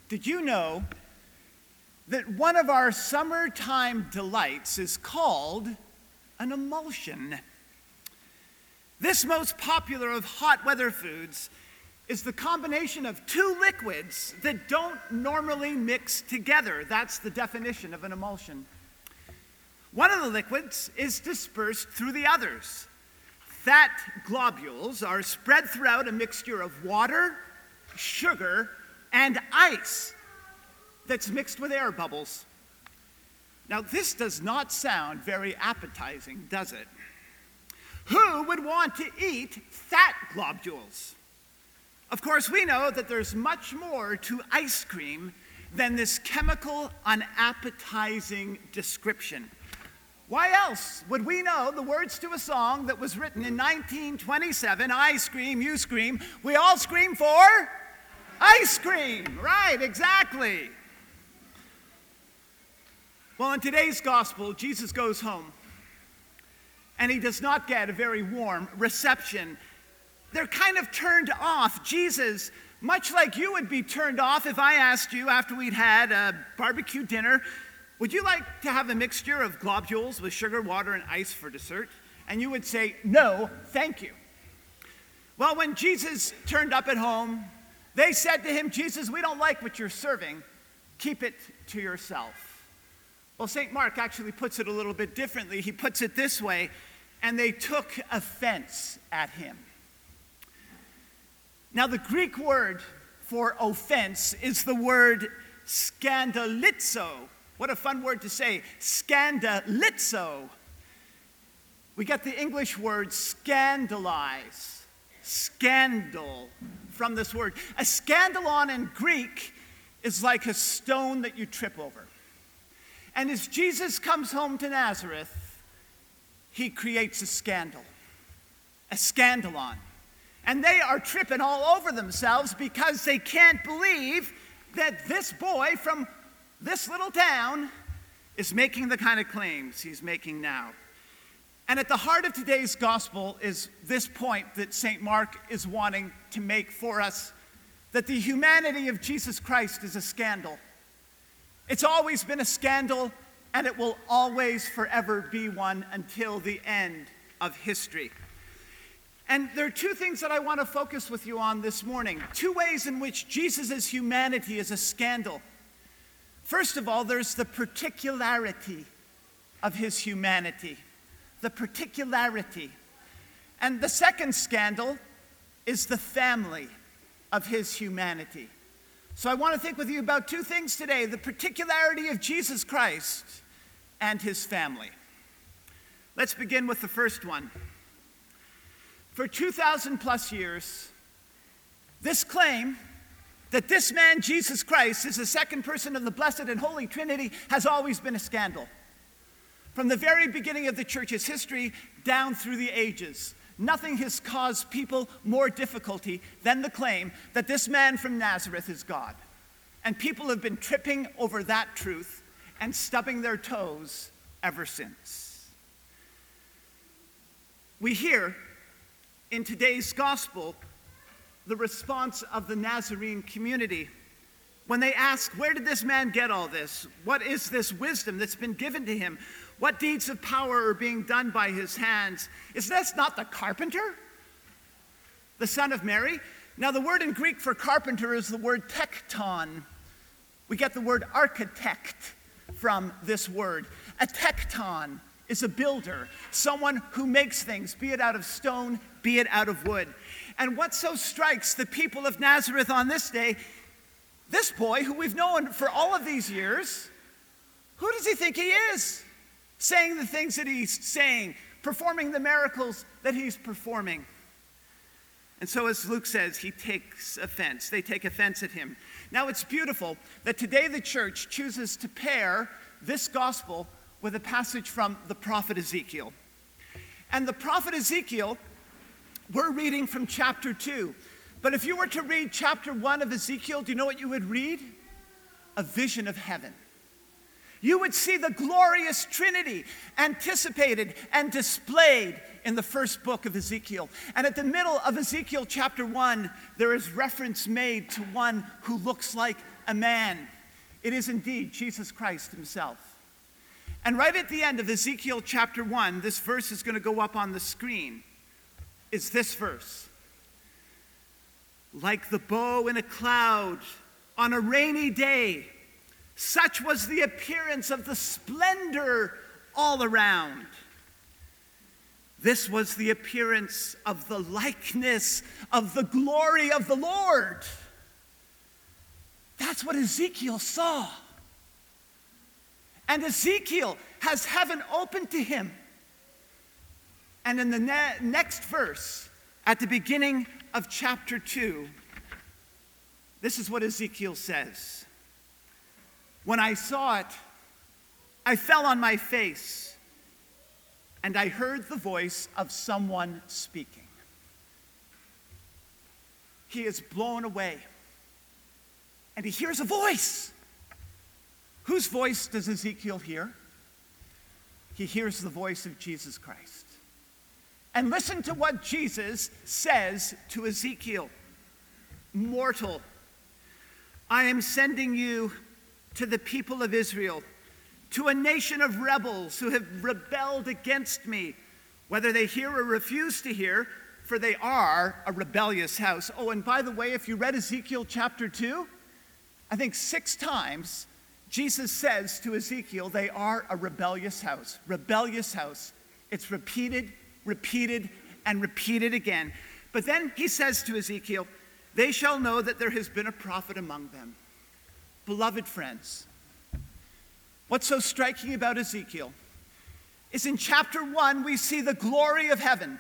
Did you know that one of our summertime delights is called an emulsion? This most popular of hot weather foods is the combination of two liquids that don't normally mix together. That's the definition of an emulsion. One of the liquids is dispersed through the others. Fat globules are spread throughout a mixture of water, sugar, and ice that's mixed with air bubbles. Now, this does not sound very appetizing, does it? Who would want to eat fat globules? Of course, we know that there's much more to ice cream than this chemical, unappetizing description. Why else would we know the words to a song that was written in 1927, I scream, you scream, we all scream for ice cream? Right, exactly. Well, in today's gospel, Jesus goes home, and he does not get a very warm reception. They're kind of turned off. Jesus, much like you would be turned off if I asked you after we'd had a barbecue dinner, would you like to have a mixture of globules with sugar, water, and ice for dessert? And you would say, no, thank you. Well, when Jesus turned up at home, they said to him, Jesus, we don't like what you're serving. Keep it to yourself. Well, St. Mark actually puts it a little bit differently. He puts it this way, and they took offense at him. Now, the Greek word for offense is the word scandalizo. What a fun word to say, scandalizo. We get the English word scandalize, scandal, from this word. A scandalon in Greek is like a stone that you trip over. And as Jesus comes home to Nazareth, he creates a scandal, a scandalon. And they are tripping all over themselves because they can't believe that this boy from this little town is making the kind of claims he's making now. And at the heart of today's gospel is this point that St. Mark is wanting to make for us, that the humanity of Jesus Christ is a scandal. It's always been a scandal, and it will always forever be one until the end of history. And there are two things that I want to focus with you on this morning. Two ways in which Jesus' humanity is a scandal. First of all, there's the particularity of his humanity. The particularity. And the second scandal is the family of his humanity. So I want to think with you about two things today: the particularity of Jesus Christ and his family. Let's begin with the first one. For 2,000 plus years, this claim that this man, Jesus Christ, is the second person of the Blessed and Holy Trinity has always been a scandal. From the very beginning of the church's history down through the ages, nothing has caused people more difficulty than the claim that this man from Nazareth is God. And people have been tripping over that truth and stubbing their toes ever since. We hear in today's gospel the response of the Nazarene community when they ask, where did this man get all this? What is this wisdom that's been given to him? What deeds of power are being done by his hands? Is this not the carpenter, the son of Mary? Now, the word in Greek for carpenter is the word tekton. We get the word architect from this word. A tekton is a builder, someone who makes things, be it out of stone, be it out of wood. And what so strikes the people of Nazareth on this day, this boy who we've known for all of these years, who does he think he is? Saying the things that he's saying, performing the miracles that he's performing. And so, as Luke says, he takes offense. They take offense at him. Now, it's beautiful that today the church chooses to pair this gospel with a passage from the prophet Ezekiel. And the prophet Ezekiel, we're reading from chapter 2. But if you were to read chapter 1 of Ezekiel, do you know what you would read? A vision of heaven. You would see the glorious Trinity anticipated and displayed in the first book of Ezekiel. And at the middle of Ezekiel chapter 1, there is reference made to one who looks like a man. It is indeed Jesus Christ himself. And right at the end of Ezekiel chapter 1, this verse is going to go up on the screen, is this verse. Like the bow in a cloud on a rainy day, such was the appearance of the splendor all around. This was the appearance of the likeness of the glory of the Lord. That's what Ezekiel saw. And Ezekiel has heaven open to him. And in the next verse, at the beginning of chapter 2, this is what Ezekiel says. When I saw it, I fell on my face, and I heard the voice of someone speaking. He is blown away, and he hears a voice. Whose voice does Ezekiel hear? He hears the voice of Jesus Christ. And listen to what Jesus says to Ezekiel. Mortal, I am sending you to the people of Israel, to a nation of rebels who have rebelled against me, whether they hear or refuse to hear, for they are a rebellious house. Oh, and by the way, if you read Ezekiel chapter 2, I think 6 times Jesus says to Ezekiel, they are a rebellious house. Rebellious house. It's repeated, and repeated again. But then he says to Ezekiel, they shall know that there has been a prophet among them. Beloved friends, what's so striking about Ezekiel is in chapter 1, we see the glory of heaven.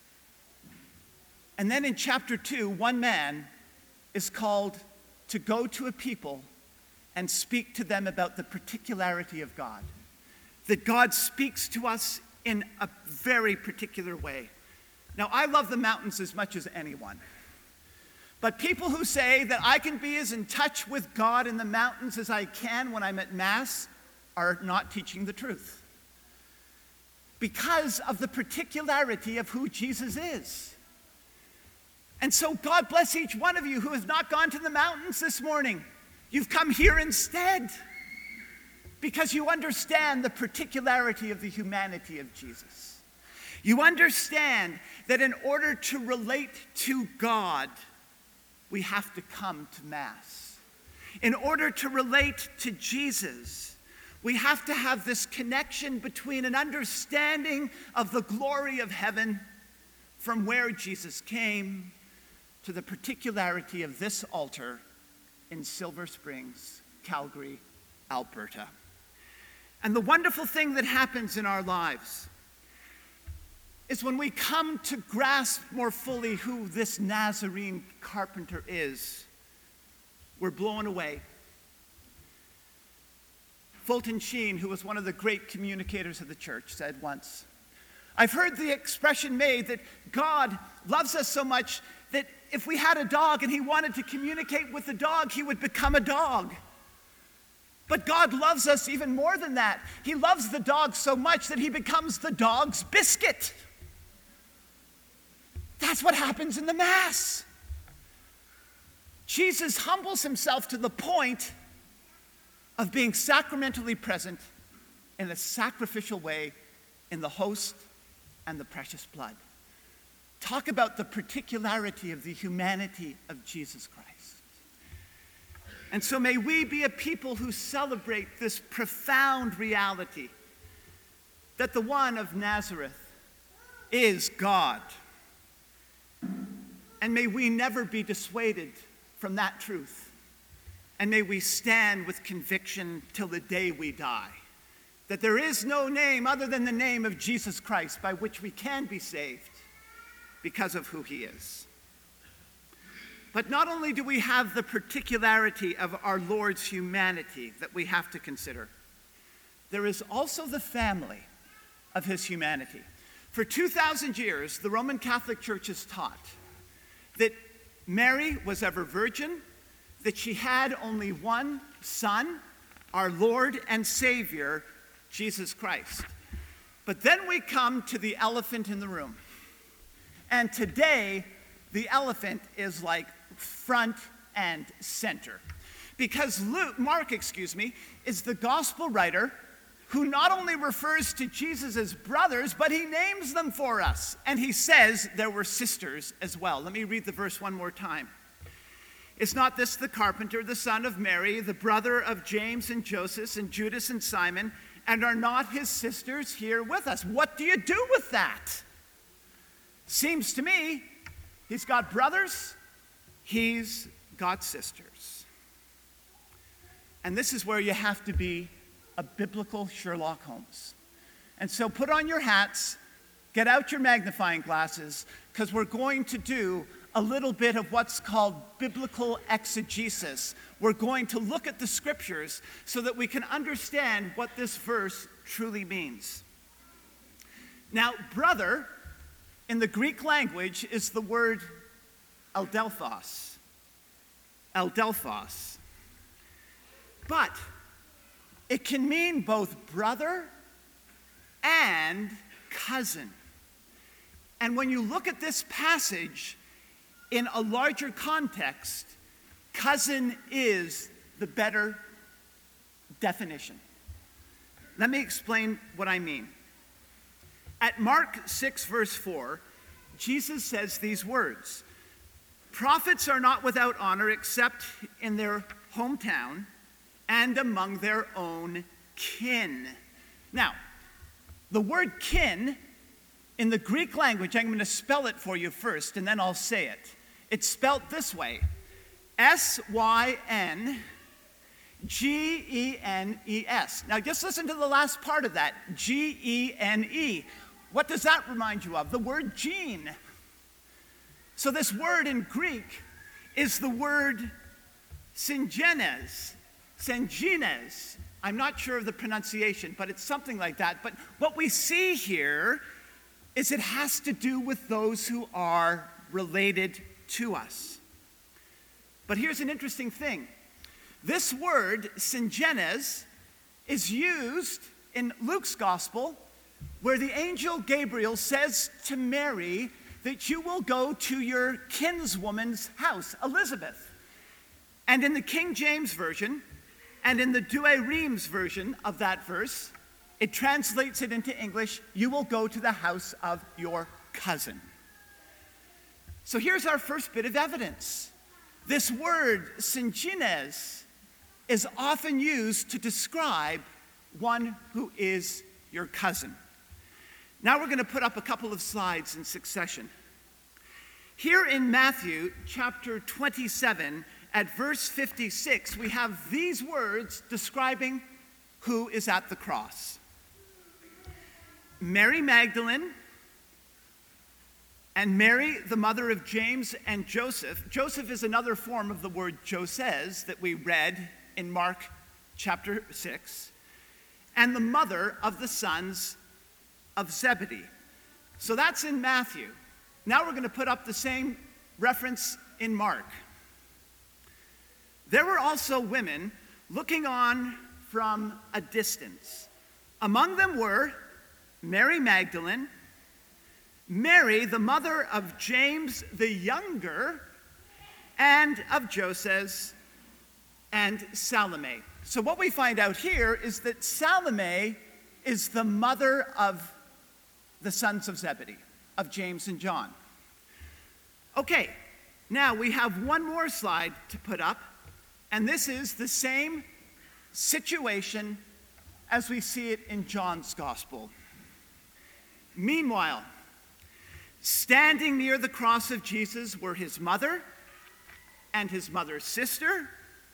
And then in chapter 2, one man is called to go to a people and speak to them about the particularity of God. That God speaks to us in a very particular way. Now, I love the mountains as much as anyone. But people who say that I can be as in touch with God in the mountains as I can when I'm at Mass are not teaching the truth. Because of the particularity of who Jesus is. And so God bless each one of you who has not gone to the mountains this morning. You've come here instead. Because you understand the particularity of the humanity of Jesus. You understand that in order to relate to God, we have to come to Mass. In order to relate to Jesus, we have to have this connection between an understanding of the glory of heaven from where Jesus came to the particularity of this altar in Silver Springs, Calgary, Alberta. And the wonderful thing that happens in our lives is when we come to grasp more fully who this Nazarene carpenter is, we're blown away. Fulton Sheen, who was one of the great communicators of the church, said once, I've heard the expression made that God loves us so much that if we had a dog and he wanted to communicate with the dog, he would become a dog. But God loves us even more than that. He loves the dog so much that he becomes the dog's biscuit. That's what happens in the Mass. Jesus humbles himself to the point of being sacramentally present in a sacrificial way in the host and the precious blood. Talk about the particularity of the humanity of Jesus Christ. And so may we be a people who celebrate this profound reality that the one of Nazareth is God. And may we never be dissuaded from that truth. And may we stand with conviction till the day we die, that there is no name other than the name of Jesus Christ by which we can be saved because of who he is. But not only do we have the particularity of our Lord's humanity that we have to consider, there is also the family of his humanity. For 2,000 years, the Roman Catholic Church has taught that Mary was ever virgin, that she had only one son, our Lord and Savior, Jesus Christ. But then we come to the elephant in the room. And today, the elephant is like front and center. Because Mark is the gospel writer who not only refers to Jesus as brothers, but he names them for us. And he says there were sisters as well. Let me read the verse one more time. Is not this the carpenter, the son of Mary, the brother of James and Joseph and Judas and Simon, and are not his sisters here with us? What do you do with that? Seems to me he's got brothers, he's got sisters. And this is where you have to be a biblical Sherlock Holmes. And so put on your hats, get out your magnifying glasses, because we're going to do a little bit of what's called biblical exegesis. We're going to look at the scriptures so that we can understand what this verse truly means. Now, brother, in the Greek language, is the word adelphos. Adelphos. But it can mean both brother and cousin. And when you look at this passage in a larger context, cousin is the better definition. Let me explain what I mean. At Mark 6, verse 4, Jesus says these words, "Prophets are not without honor except in their hometown and among their own kin." Now, the word kin in the Greek language, I'm going to spell it for you first, and then I'll say it. It's spelled this way, S-Y-N-G-E-N-E-S. Now, just listen to the last part of that, G-E-N-E. What does that remind you of? The word gene. So this word in Greek is the word syngenes. Syngenes. I'm not sure of the pronunciation, but it's something like that. But what we see here is it has to do with those who are related to us. But here's an interesting thing. This word, syngenes, is used in Luke's gospel where the angel Gabriel says to Mary that you will go to your kinswoman's house, Elizabeth. And in the King James Version, and in the Douay Rheims version of that verse, it translates it into English, you will go to the house of your cousin. So here's our first bit of evidence. This word, syngenes, is often used to describe one who is your cousin. Now we're going to put up a couple of slides in succession. Here in Matthew chapter 27, at verse 56, we have these words describing who is at the cross. Mary Magdalene and Mary, the mother of James and Joseph. Joseph is another form of the word Joses that we read in Mark chapter 6. And the mother of the sons of Zebedee. So that's in Matthew. Now we're going to put up the same reference in Mark. There were also women looking on from a distance. Among them were Mary Magdalene, Mary, the mother of James the younger, and of Joses, and Salome. So what we find out here is that Salome is the mother of the sons of Zebedee, of James and John. Okay, now we have one more slide to put up, and this is the same situation as we see it in John's gospel. Meanwhile, standing near the cross of Jesus were his mother and his mother's sister,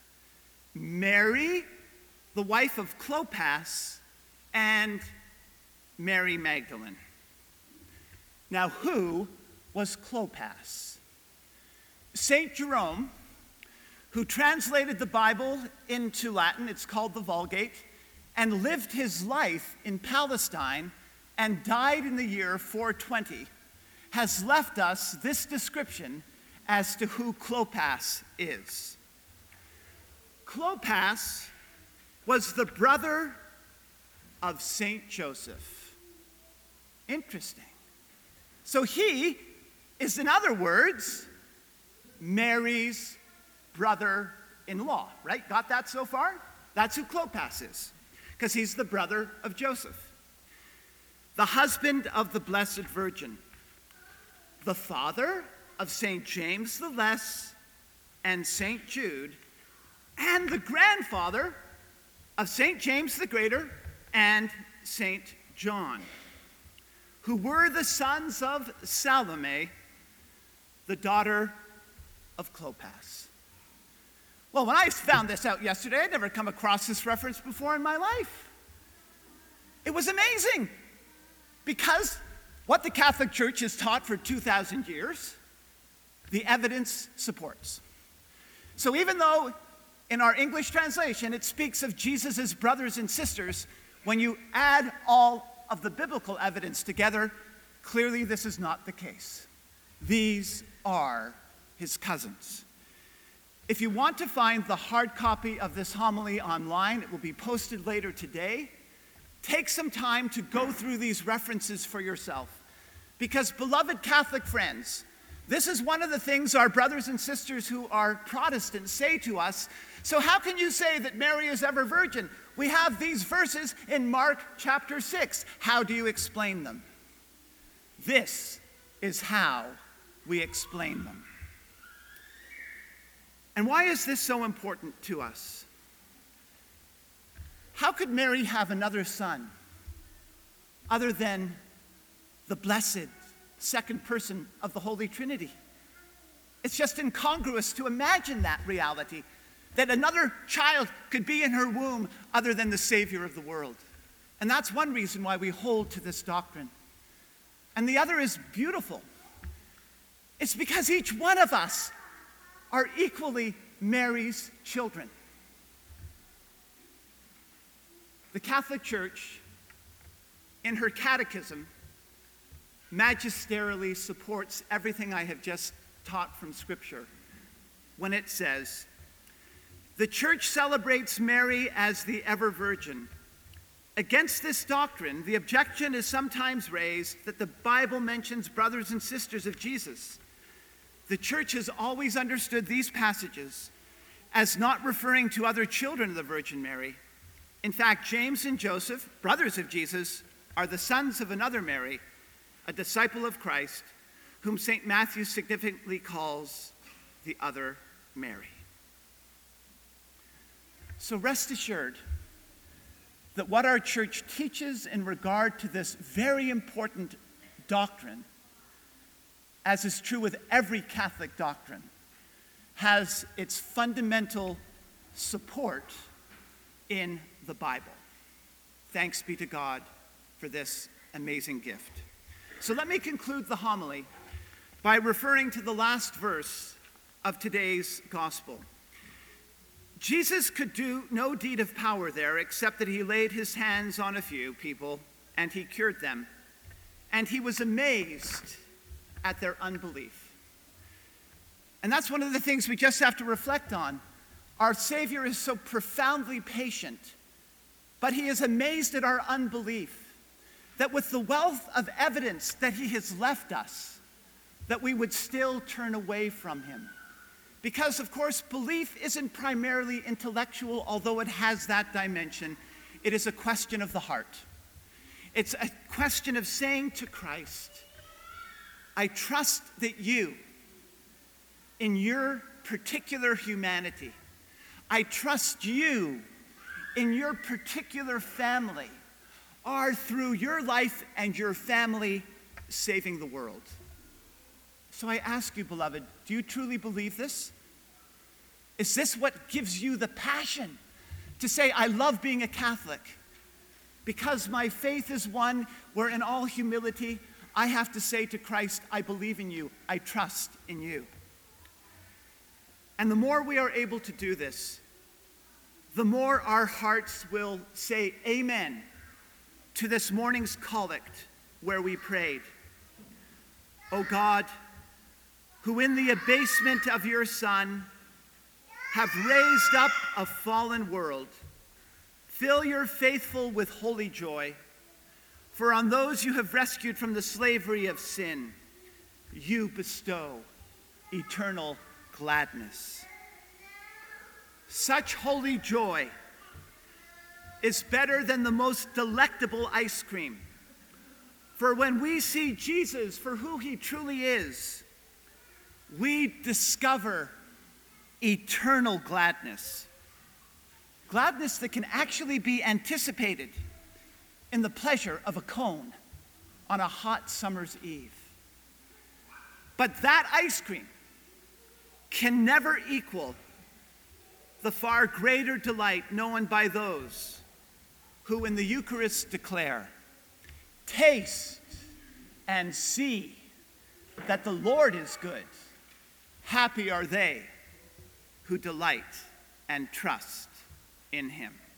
Mary, the wife of Clopas, and Mary Magdalene. Now, who was Clopas? St. Jerome, who translated the Bible into Latin, it's called the Vulgate, and lived his life in Palestine and died in the year 420, has left us this description as to who Clopas is. Clopas was the brother of Saint Joseph. Interesting. So he is, in other words, Mary's brother-in-law, right? Got that so far? That's who Clopas is, because he's the brother of Joseph, the husband of the Blessed Virgin, the father of St. James the Less and St. Jude, and the grandfather of St. James the Greater and St. John, who were the sons of Salome, the daughter of Clopas. Well, when I found this out yesterday, I'd never come across this reference before in my life. It was amazing, because what the Catholic Church has taught for 2,000 years, the evidence supports. So even though in our English translation it speaks of Jesus' brothers and sisters, when you add all of the biblical evidence together, clearly this is not the case. These are his cousins. If you want to find the hard copy of this homily online, it will be posted later today. Take some time to go through these references for yourself. Because, beloved Catholic friends, this is one of the things our brothers and sisters who are Protestants say to us. So how can you say that Mary is ever virgin? We have these verses in Mark chapter 6. How do you explain them? This is how we explain them. And why is this so important to us? How could Mary have another son other than the blessed second person of the Holy Trinity? It's just incongruous to imagine that reality, that another child could be in her womb other than the Savior of the world. And that's one reason why we hold to this doctrine. And the other is beautiful. It's because each one of us are equally Mary's children. The Catholic Church, in her catechism, magisterially supports everything I have just taught from Scripture when it says, "The Church celebrates Mary as the ever-Virgin. Against this doctrine, the objection is sometimes raised that the Bible mentions brothers and sisters of Jesus. The Church has always understood these passages as not referring to other children of the Virgin Mary. In fact, James and Joseph, brothers of Jesus, are the sons of another Mary, a disciple of Christ, whom St. Matthew significantly calls the other Mary." So rest assured that what our church teaches in regard to this very important doctrine, as is true with every Catholic doctrine, has its fundamental support in the Bible. Thanks be to God for this amazing gift. So let me conclude the homily by referring to the last verse of today's gospel. Jesus could do no deed of power there except that he laid his hands on a few people and he cured them. And he was amazed at their unbelief. And that's one of the things we just have to reflect on. Our Savior is so profoundly patient, but he is amazed at our unbelief, that with the wealth of evidence that he has left us, that we would still turn away from him. Because, of course, belief isn't primarily intellectual, although it has that dimension. It is a question of the heart. It's a question of saying to Christ, I trust that you, in your particular humanity, I trust you in your particular family, are through your life and your family saving the world. So I ask you, beloved, do you truly believe this? Is this what gives you the passion to say, I love being a Catholic? Because my faith is one where in all humility, I have to say to Christ, I believe in you, I trust in you. And the more we are able to do this, the more our hearts will say amen to this morning's collect where we prayed, O God, who in the abasement of your Son have raised up a fallen world, fill your faithful with holy joy. For on those you have rescued from the slavery of sin, you bestow eternal gladness. Such holy joy is better than the most delectable ice cream. For when we see Jesus for who he truly is, we discover eternal gladness. Gladness that can actually be anticipated in the pleasure of a cone on a hot summer's eve. But that ice cream can never equal the far greater delight known by those who in the Eucharist declare, "Taste and see that the Lord is good. Happy are they who delight and trust in him."